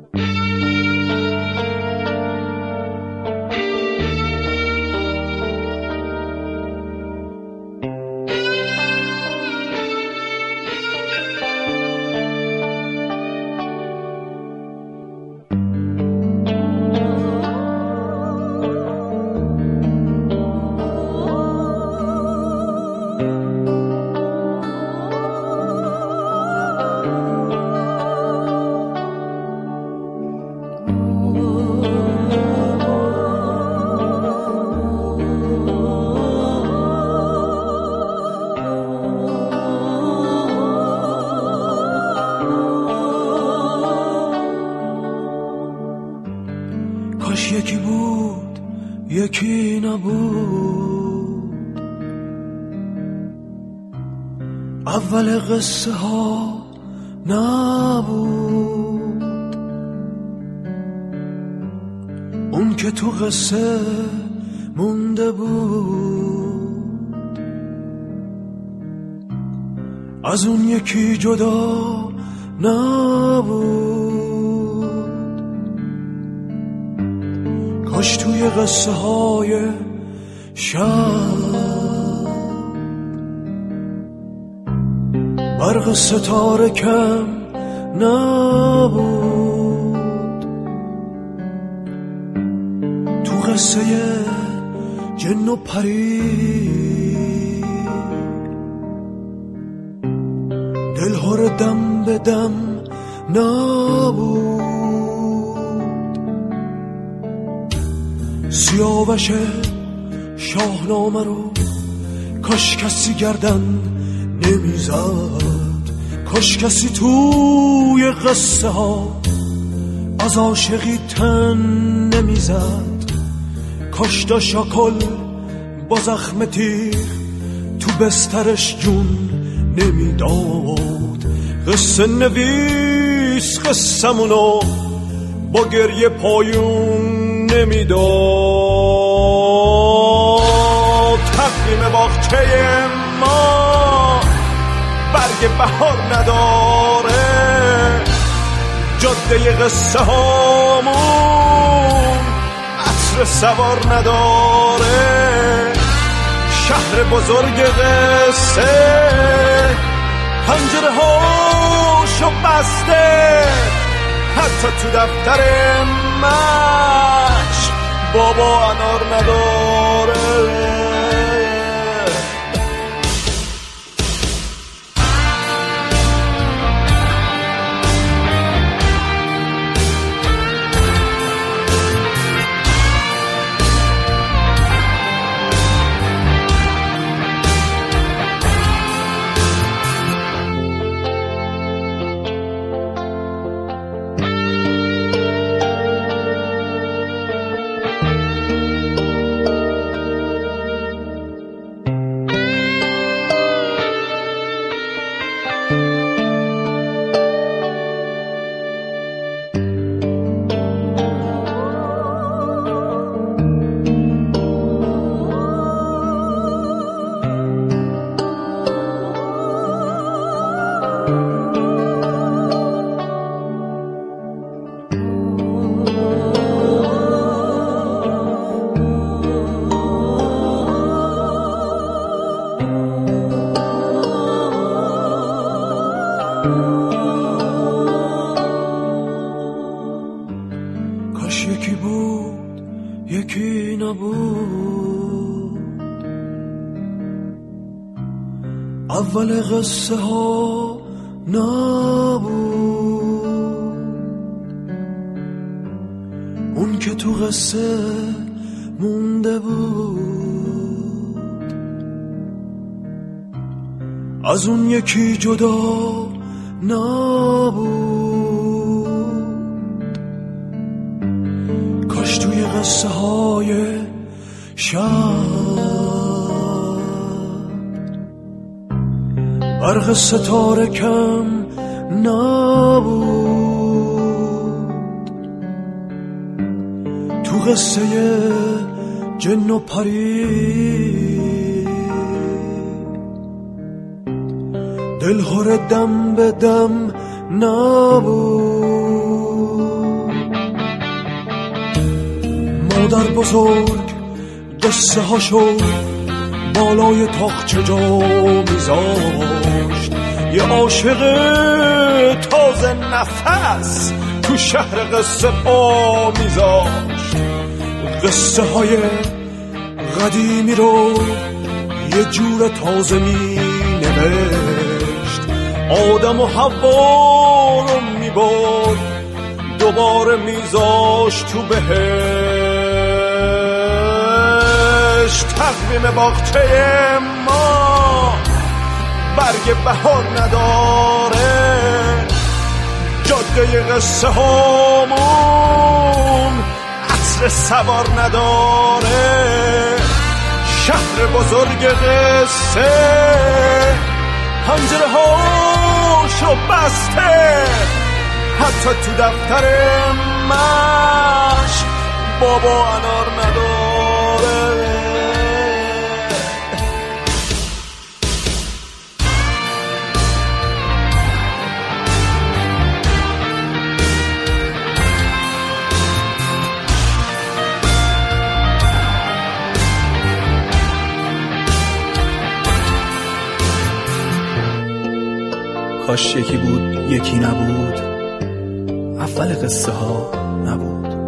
کاش یکی بود یکی نبود، اول قصه ها نبود، اون که تو قصه مونده بود، از اون یکی جدا نبود. کاش توی قصه های شب برق ستاره کم نبود، تو قصه جن و پری دلهور دم به دم نبود، سیاوش شاهنامه رو کاش کسی گردن نمیزد، کاش کسی توی قصه ها از عاشقی تن نمیزد، کاش دا شاکل با زخم تیر تو بسترش جون نمیداد، قصه نویس قصه‌مونو با گریه پایون نمیداد. تقویم باغچه ما برگ بهار نداره، جاده قصه هامون عطر سوار نداره، شهر بزرگ قصه پنجره هاشو بسته، حتی تو دفتر مشق بابا انار نداره. کاش یکی بود یکی نبود، اول قصه ها نبود، اون که تو قصه مونده بود، از اون یکی جدا نبود. کاش توی قصه های شب برق ستاره کم نبود، تو قصه جن و پری دلهور دم به دم نبود، مادر بزرگ قصه هاشو بالای تاقچه جا میذاشت. یه عاشق تازه نفس تو شهر قصه پا میذاشت. قصه های قدیمی رو یه جور تازه می نوشت. آدم و حوا رو می برد دوباره میذاشت تو بهشت. تقویم باغچه ما برگ بهار نداره، جاده قصه هامون عصر سوار نداره. شهر بزرگ قصه پنجره هاشو بسته، حتی تو دفتر مشق بابا انار نداره. کاش یکی بود یکی نبود، اول قصه ها نبود.